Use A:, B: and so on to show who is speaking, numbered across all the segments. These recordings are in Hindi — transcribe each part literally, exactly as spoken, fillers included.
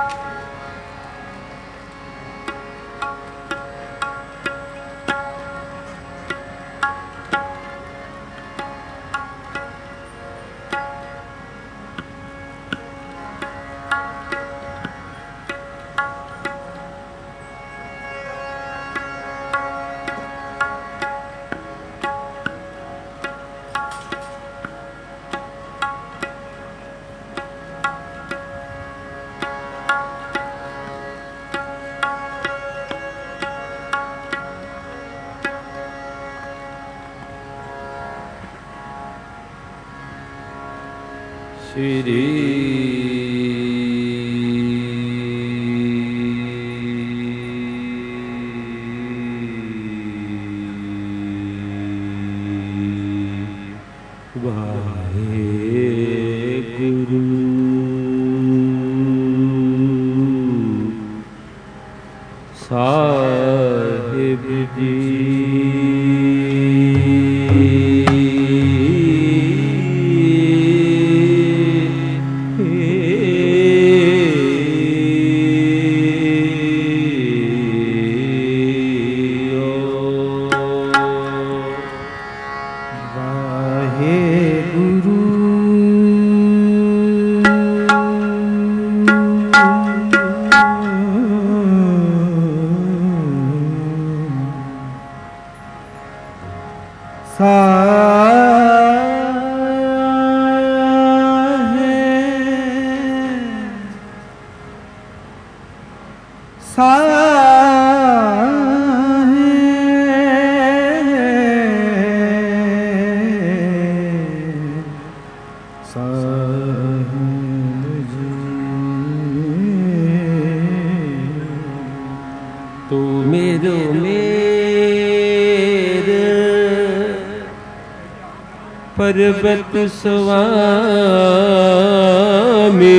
A: श्री वाहेगुरु साहिब जी। तू मेरो मेर पर्वत स्वामी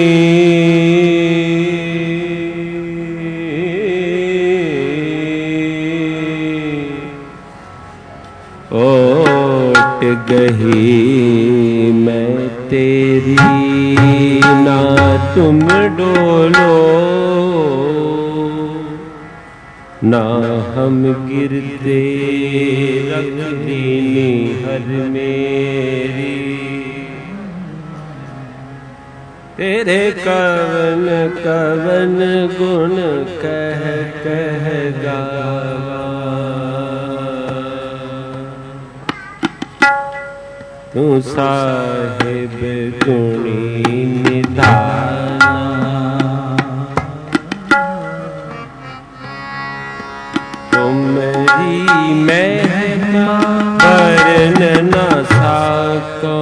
A: ओट गही मैं तेरी ना तुम डोलो ना हम गिरते रख दीनी हर मेरी तेरे कवन कवन गुण कह कह गावा तू साहिब गुणी निधाना तुमरी महिमा वर्ण न सको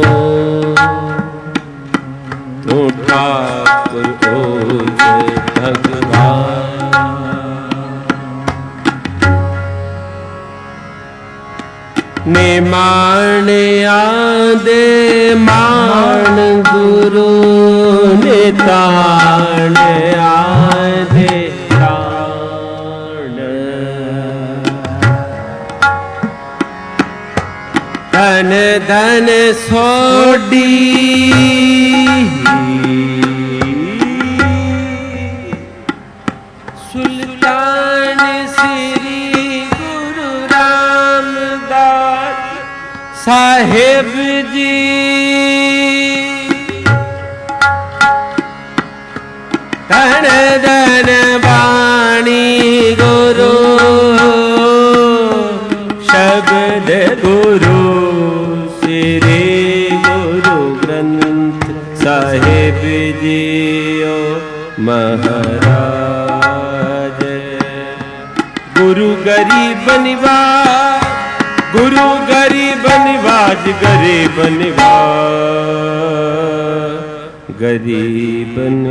A: तू ठाकुर ओज भगवान निमान आदे मान गुरु नितान आदे धन धन सोडी सुल्तान श्री गुरु रामदास साहिब जी धन धन वाणी गुरु शब्द गुरु श्री गुरु ग्रंथ साहिब जियो महाराज गुरु गरीब निवाज गुरु गरीब निवाज गरीब निवाज गरीब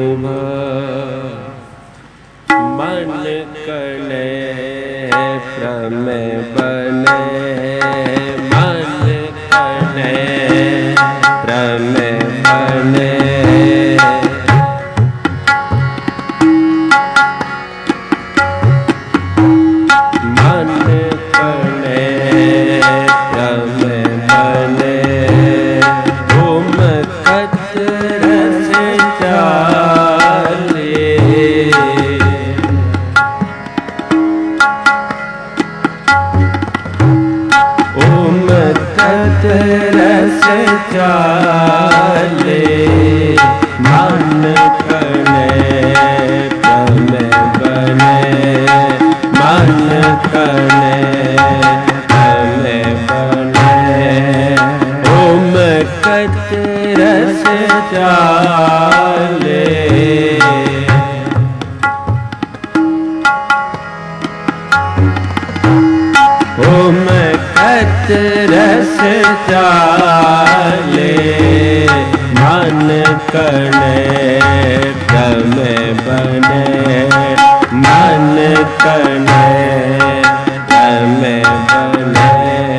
A: निवाज मन कने प्रमेय बने मन कने प्रमेय बने मन कने प्रमेय बने तुम कत रस चाल चाले मन कणे भ्रम बने मन कणे भ्रम बने।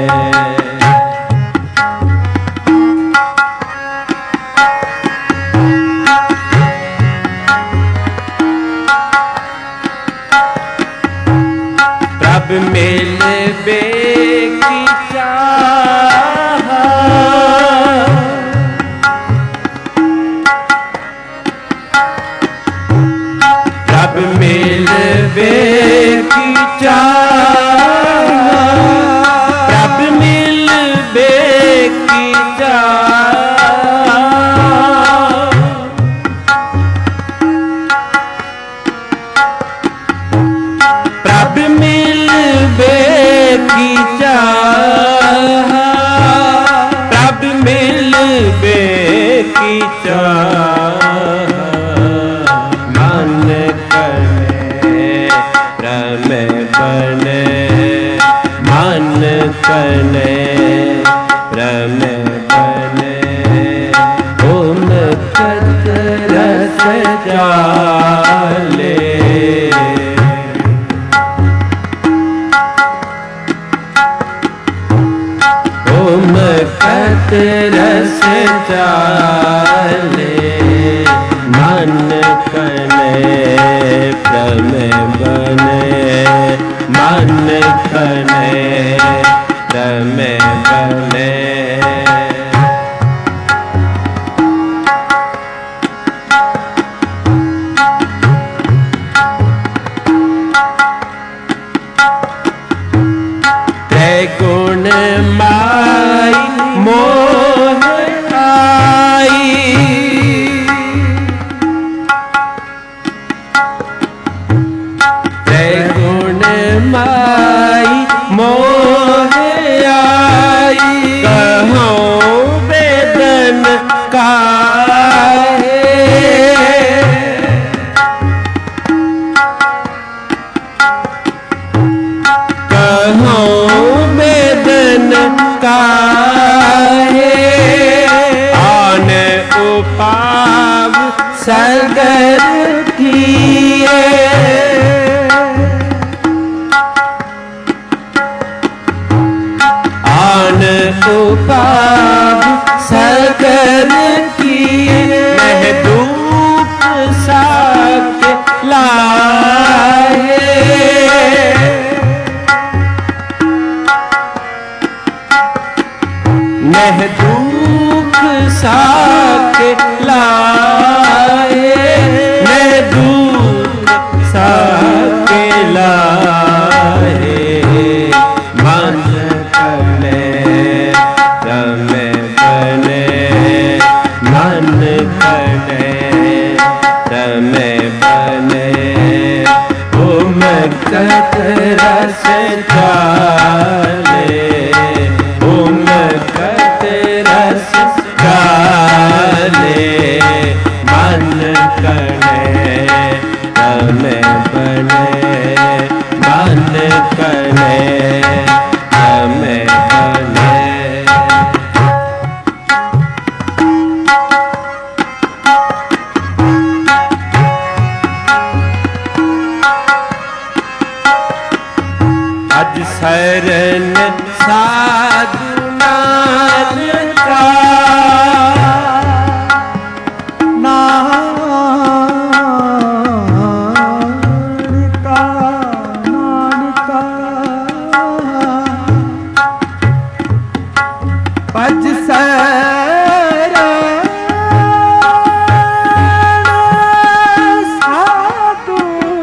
A: प्रभ मिलबे की चाह प्रभ मिलबे की चाह प्रभ मिलबे की चाह प्रभ मिलबे की चाह प्रभ मिलबे की चाह मन कने भ्रम बने मन कने भ्रम बने। ओम कत रस चाले ओम कत रस चाले मन कने भ्रम बने मन कने भ्रम बने। त्रैगुण माई मोह आई त्रैगुण माई मोह आई कहो वेदन काहे कहो वेदन काहे आन उपाव सगर किए आन उपाव सगर किए मह धूप साथ लाए मह दुख साथ लाए मैं दुख साथ लाए मन कने भ्रम बने मन कने भ्रम बने। ओम कत रस चाले ओम कत रस चाले मन कने भ्रम बने मन कने भ्रम बने। अज शरण साधु नानका
B: नानका नानका भज शरण साधु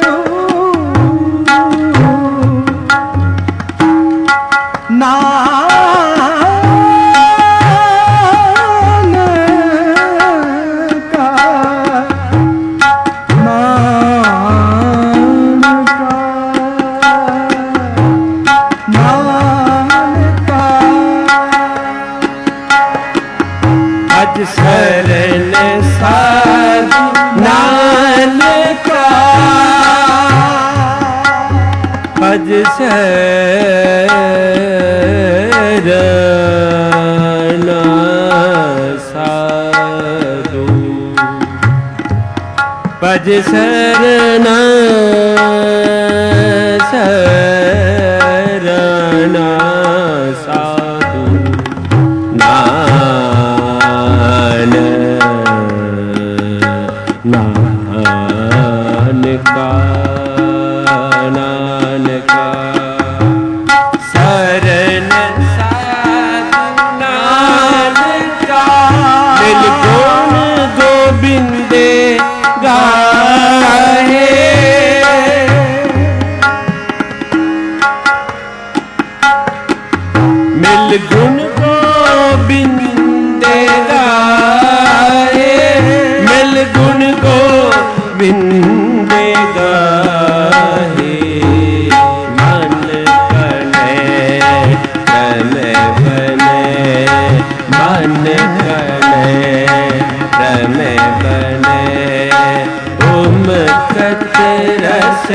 B: नानका नानका नानका
A: अज शरण साधु नानका अज शरण भज शरण शरण साधु नानका नानका शरण साधु नानका मिल गुण गोबिंदे गाहे मिल गुण गोबिंदे गाहे मिल गुण गोबिंदे गाहे मन कने रमे बने मन कने रमे बने उम कत रस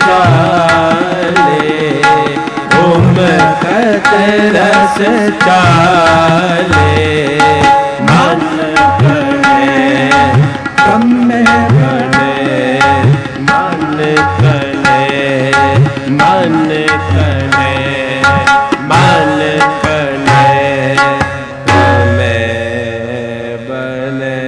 A: चाले उम कत रस चाले मन कने कमे बने मन कने मन कने मन कने रमे बने।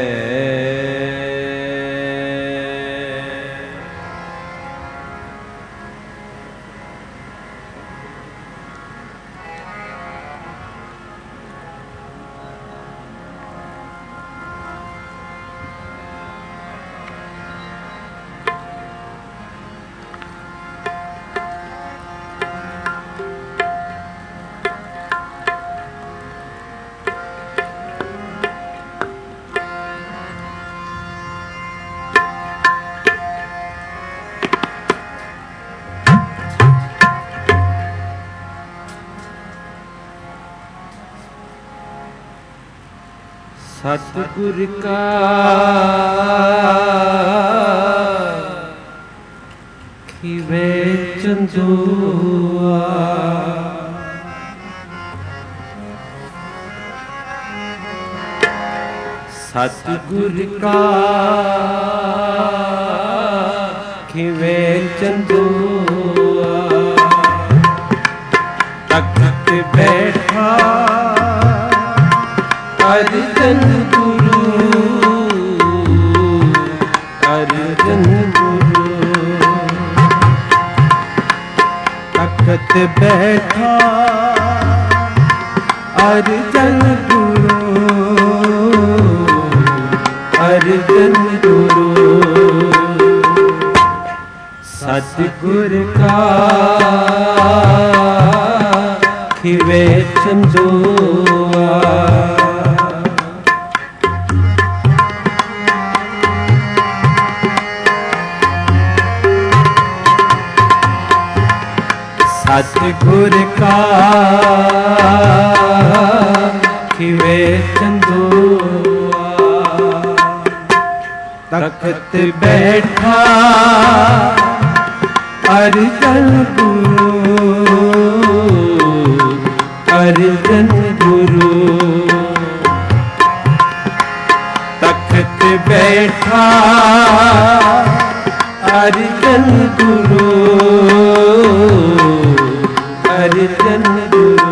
A: सतगुर का खिवे चंदुआ सतगुर का खिवे चंदुआ तख्त बैठा अर्जन गुरु अर्जन गुरु तख्त बैठा अर्जन गुरु अर्जन गुरु सतगुर का खिवे चंदुआ सतगुर का खिवे चंदुआ तख्त बैठा अर्जन गुरु अर्जन गुरु तख्त बैठा अर्जन गुरु अर्जन गुरु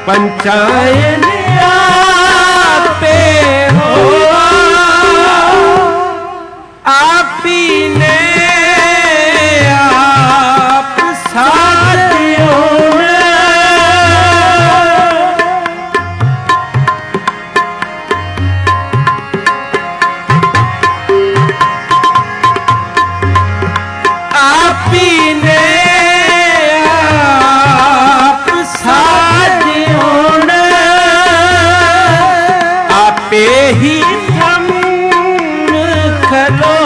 A: पंचायन आपे हो, आप ही ने आप साथियों ने आप ही ने आप साथियों ने आपे ही हम खलो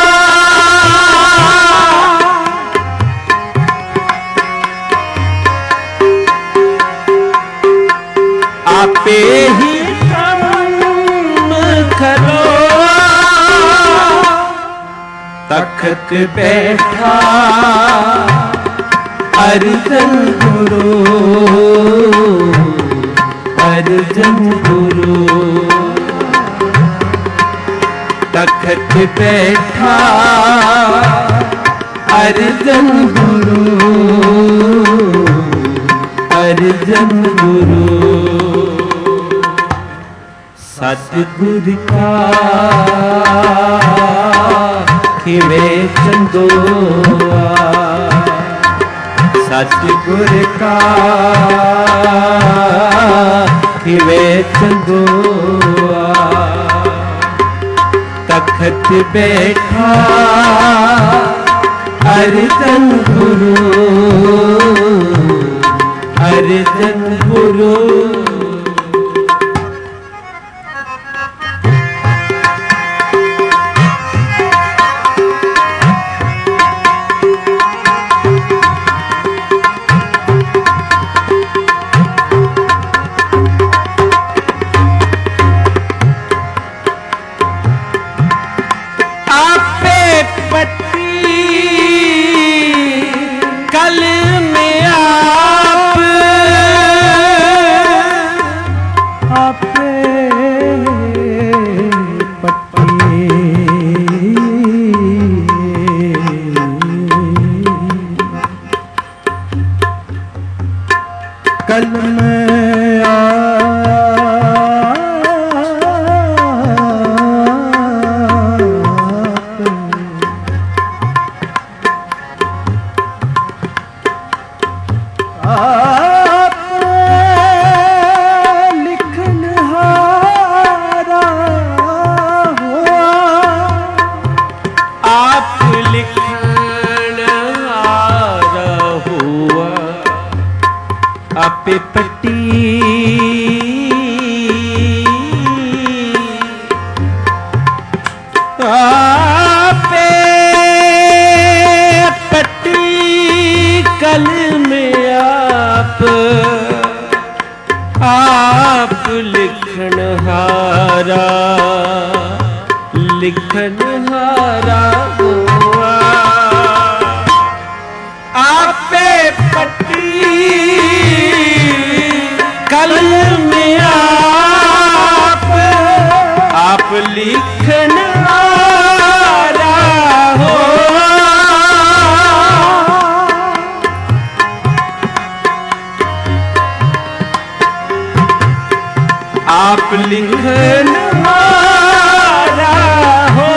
A: आपे ही हम खलो तख्त बैठा अर्जन गुरु अर्जन गुरु तख्त बैठा अर्जन गुरु अर्जन गुरु सतगुर का खिवे चंदोआ सतगुर का खिवे चंदोआ तख्त बैठा अर्जन गुरु अर्जन गुरु कल में आप लिखनहारा हुआ आप लिखनहारा हुआ आपे पट्टी आपे पट्टी कल में आप आप लिखनहारा लिखनहारा हुआ आपे पट्टी कल में आप आप लिखनहारा हो आप लिखनहारा हो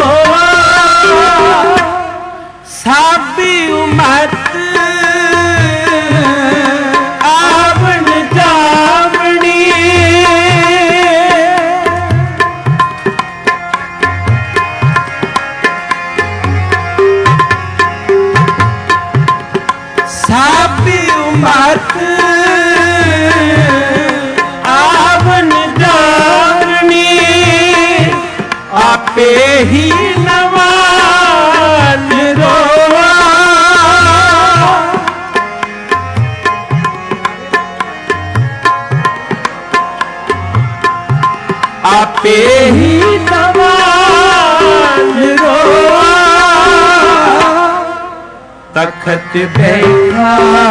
A: साबी उम्मत साबी उम्मत आवन जानी आपे ही नवाज रोवा आपे ही नवाज रोवा तख्त बैठा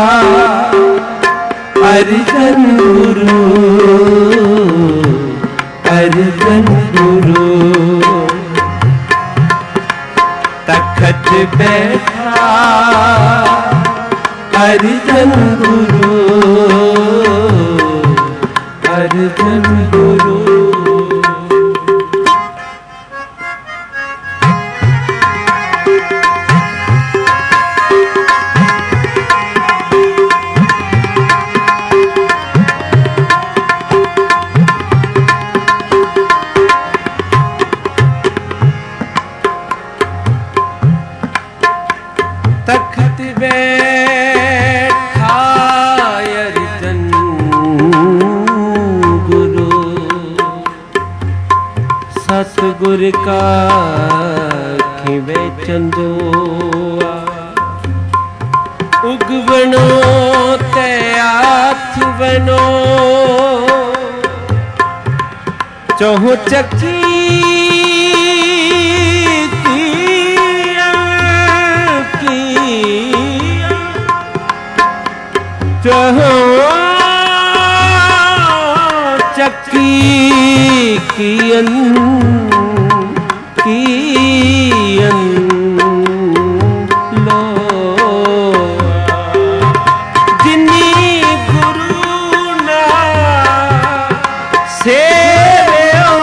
A: अर्जन गुरु अर्जन गुरु तख्त बैठा अर्जन गुरु अर्जन गुरु। तख्त बैठा अर्जन गुरु, सतगुर का खिवे चंदोआ। उगवनो ते आथवनो चौहो चक्की चहो चक्की कियन कियन लो। जिनी गुरु ना सेवयो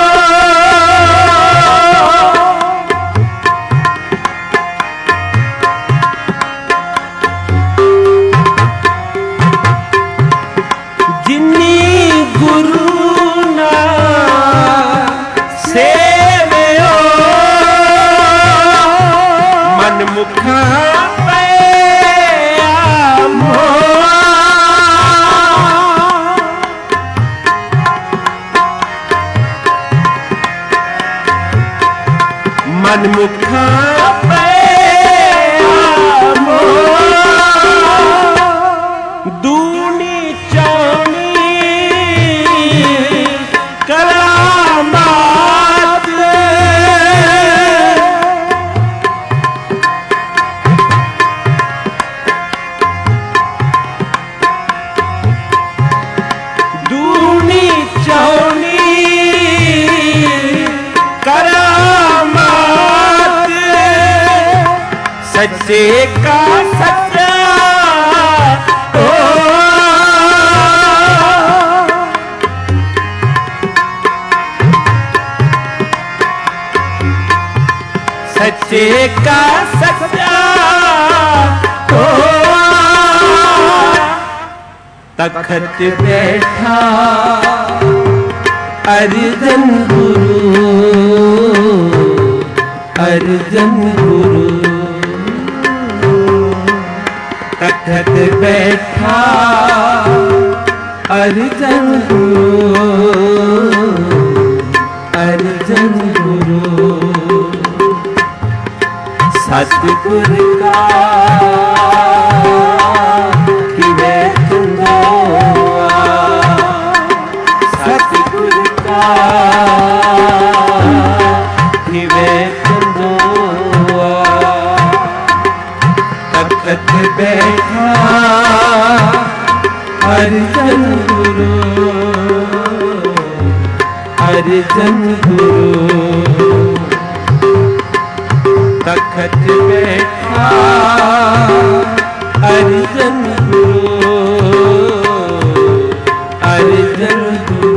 A: मुखा पे मन मुखा पे दूनी चौनी करामात सच्चे का सच्चा ओ। सच्चे का सच्चा ओ। तख्त बैठा अर्जन गुरु, अर्जन गुरु। तख्त बैठा अर्जन गुरु, अर्जन गुरु। सतगुर का खिवे चंदोआ, सतगुर का खिवे चंदोआ। तख्त बैठा अर्जन गुरु, अर्जन गुरु। तख्त बैठा अर्जन गुरु, अर्जन गुरु।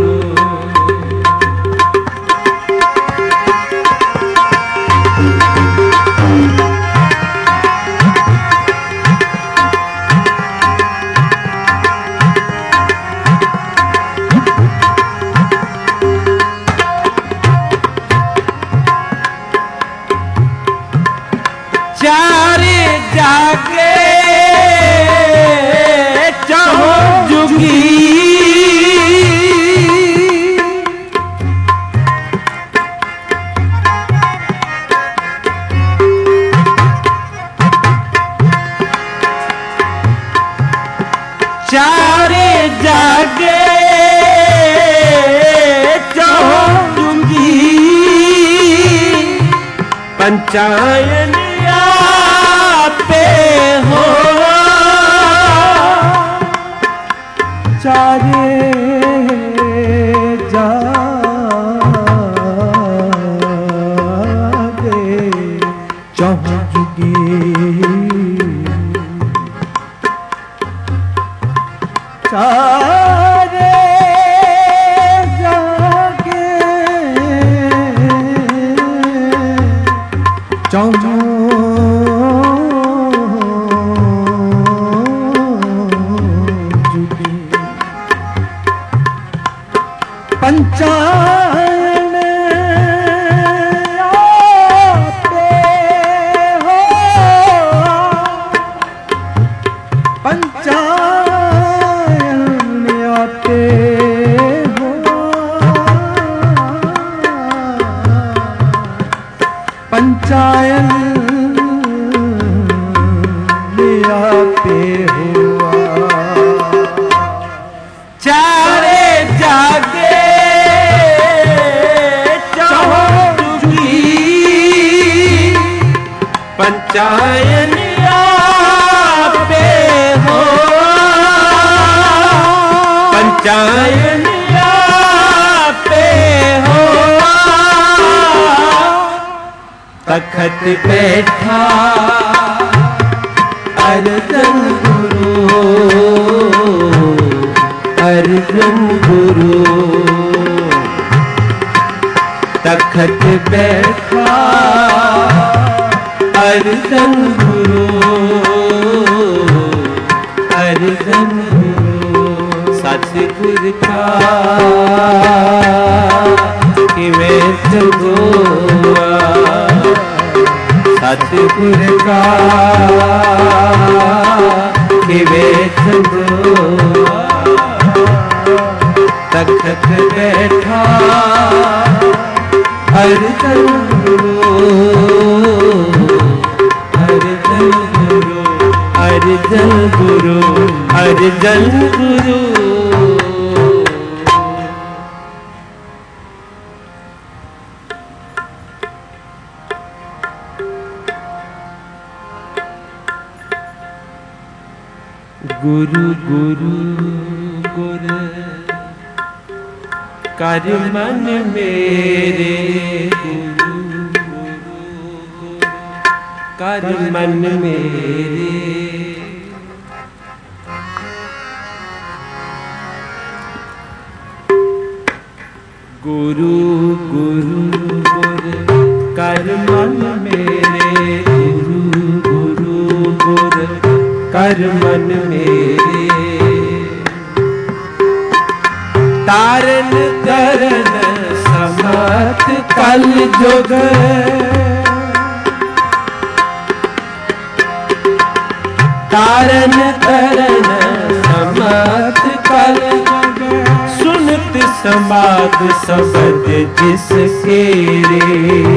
A: चारे जागे चाहो जुगी, चारे जागे चाहो जुगी। पंचायन हो
B: चारे जागे चाहो जुगी। चारे पंचायन आते हो, पंचायन आते हो, पंचायन आते हो।
A: चारे जागे चौजुगी पंचायन आपे हो, पंचायन आपे हो। तखत बैठा अर्जन गुरु, अर्जन गुरु। तखत बैठा अर्जन गुरु, अर्जन गुरु। सतगुर का किवें चगोआ, सतगुर का किवें चगोआ। तखत बैठा अर्जन गुरु, अर्जन गुरु, अर्जन गुरु, अर्जन गुरु। गुरु गुरु गुरु कर मन मेरे, गुरु गुरु गुरु कर मन मेरे। गुरु गुरु गुरु कर मन मेरे, गुरु गुरु गुरु कर मन मेरे। तारन करन समर्थ कल जुग, तारन करन समर्थ कल जुग। सुनत समाद शब्द जिसके रे,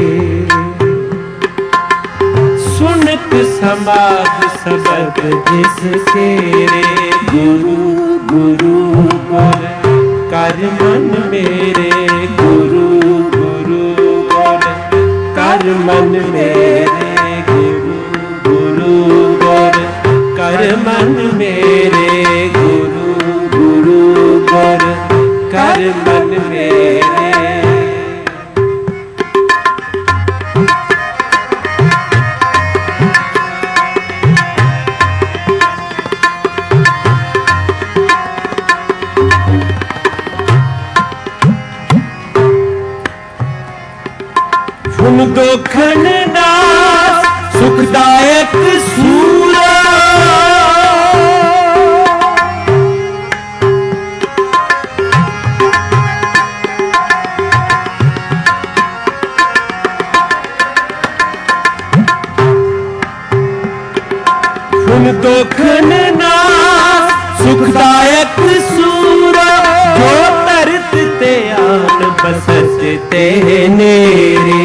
A: सुनत समाद शब्द जिसके रे। गुरु गुरु गुरु कर मन मेरे, गुरु गुरु गुरु कर मन मेरे। गुरु गुरु गुरु कर मन मेरे, गुरु गुरु गुरु कर मन मेरे। सुन दोखन नास सुखदायक सूरा, सुन दोखन नास सुखदायक सूरा। जो तरत ते आन बसत ते नेरे,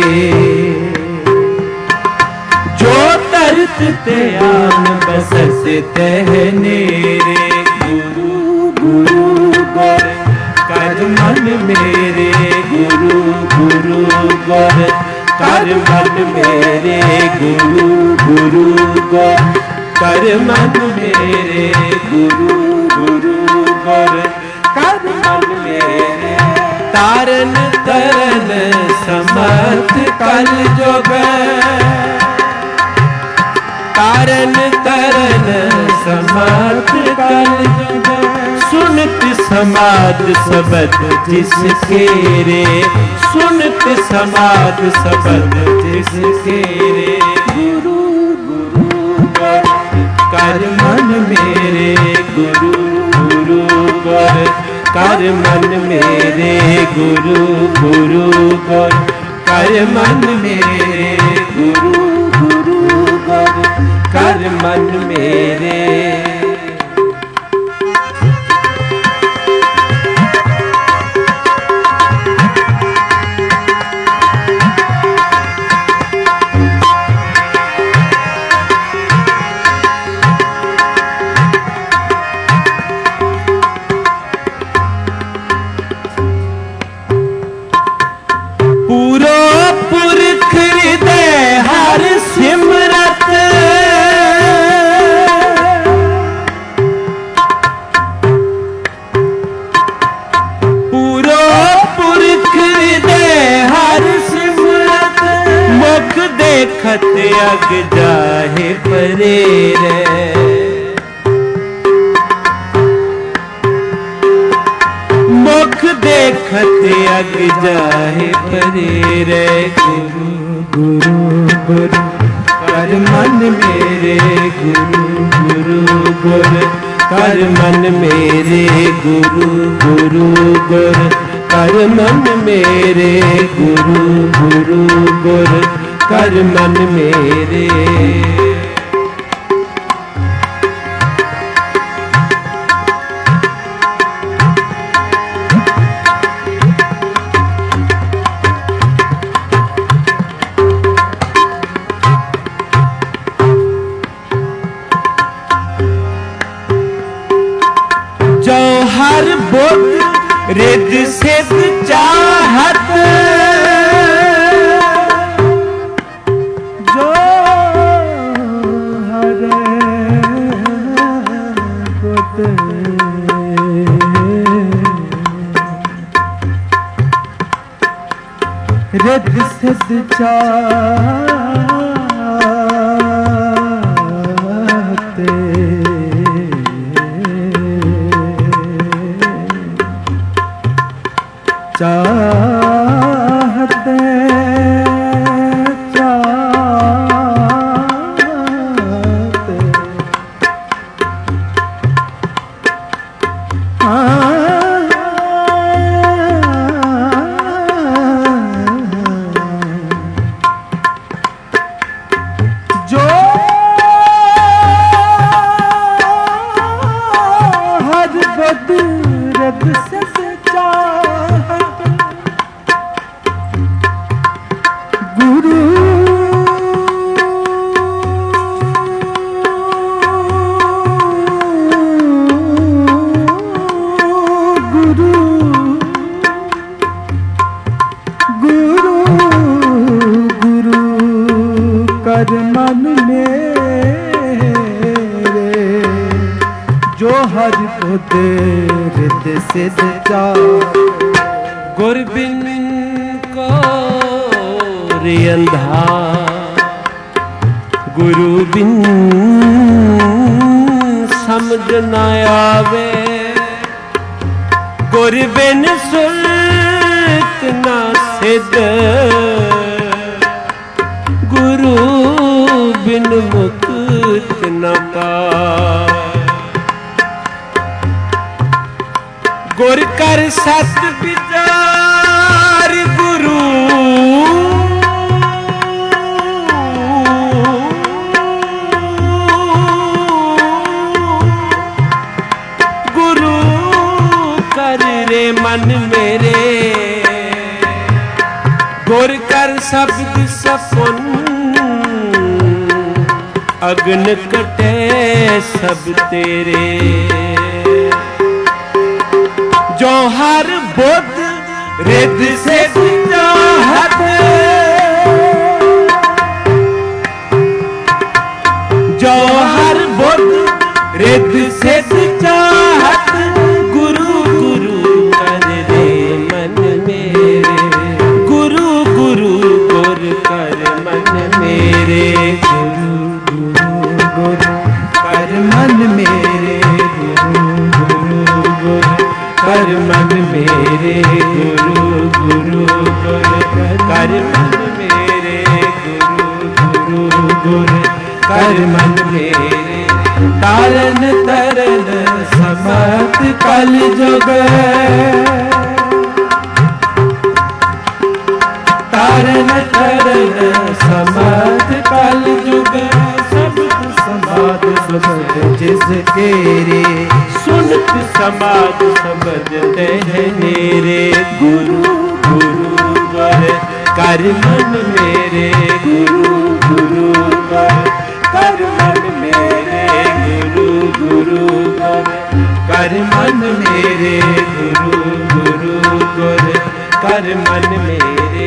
A: जो तरत ते आन बसत ते नेरे। गुरु गुरु गुरु कर मन मेरे, गुरु गुरु गुरु कर मन मेरे। गुरु गुरु गुरु कर मन मेरे, गुरु गुरु गुरु कर मन मेरे। तारन तरन समर्थ कल जुग, तारन तरन समर्थ कल जुग। सुनत समाद शब्द जिसके रे, सुनत समाद शब्द जिसके रे। गुरु गुरु गुरु कर मन मेरे, गुरु गुरु गुरु कर मन मेरे गुरु गुरु गुर कर मन मेरे गुरु गुरु गुर कर मन मेरे। देखत अग जाहे परे रे मुख देखत अग जाहे परे रे। गुरु गुरु गुरु कर मन मेरे गुरु गुरु गुर कर मन मेरे गुरु गुरु गुर कर मन मेरे गुरु गुरु गुर कर मन मेरे। जो हर बुद्ध रिद सिद्ध चाहत
B: रिद सिद्ध चाहते चाहते चाहते जो हर बदरत से चाहत गुरु गुरु गुरु गुरु कर मन मेरे जो हर को दे रिद सिद्ध चाह।
A: गुर बिन को रे अंधा गुरु बिन समझ न आवे गुर बिन सुरत न सिद्ध गुरु बिन मुक्त न पाए। गुर कर सत विचार गुरु गुरु कर रे मन मेरे गुर कर शब्द सफुन अग्न कटे सब तेरे। जो हर बुद्ध रिद सिद्ध चाहत जो हर बुद्ध रिद सिद्ध चाहत गुरु गुरु कर रे मन मेरे गुरु गुरु गुर कर मन मेरे
B: गुरु गुरु गुरु कर मन मेरे गुरु गुरु गुरु
A: कर मन मेरे गुरु गुरु गुर कर मन मेरे गुरु गुरु गुर कर मन मेरे। तारन तरन समत कल जुग तारन तरन समत कल जुग सबत समाद सबद जिसके रे सुनत समाद सबद तह मेरे गुरु गुरु वर कर मन मेरे गुरु गुरु वर कर मन मेरे गुरु गुरु वर कर मन मेरे गुरु गुरु वर कर मन मेरे।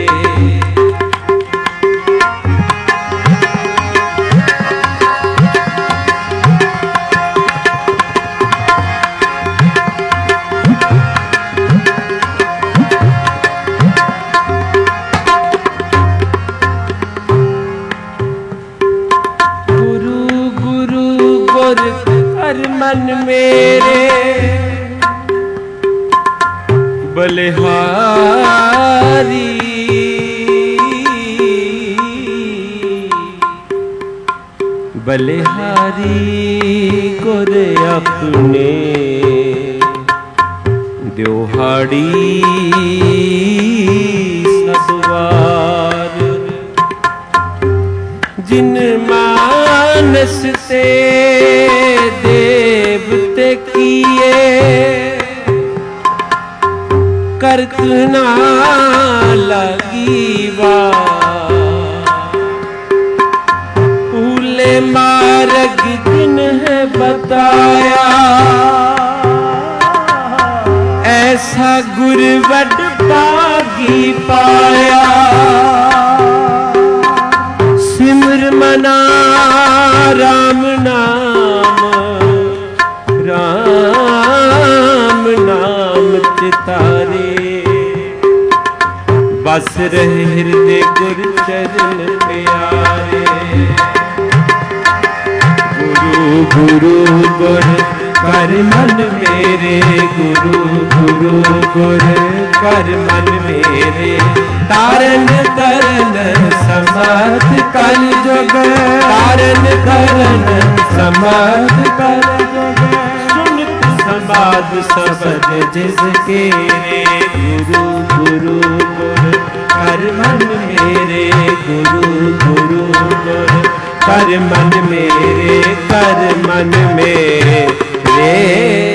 A: मन मेरे बलिहारी बलिहारी गुर अपने द्योहाड़ी सतवार जिन मानस ते देवते किए करत ना लगी भूले मार्ग जिन है बताया ऐसा गुरवड पागी पाया सिमर मना राम नाम राम नाम चितारे बस रहे हृदय गुर चरण प्यारे गुरु गुरु गुर कर मन मेरे गुरु गुरु गुर कर मन मेरे तारन तरन समत कल जुग तारन तरन समत कल जुग सुनत समाद सबद जिसके रे गुरु गुरु गुर कर मन मेरे गुरु गुरु गुर कर मन मेरे कर मन मेरे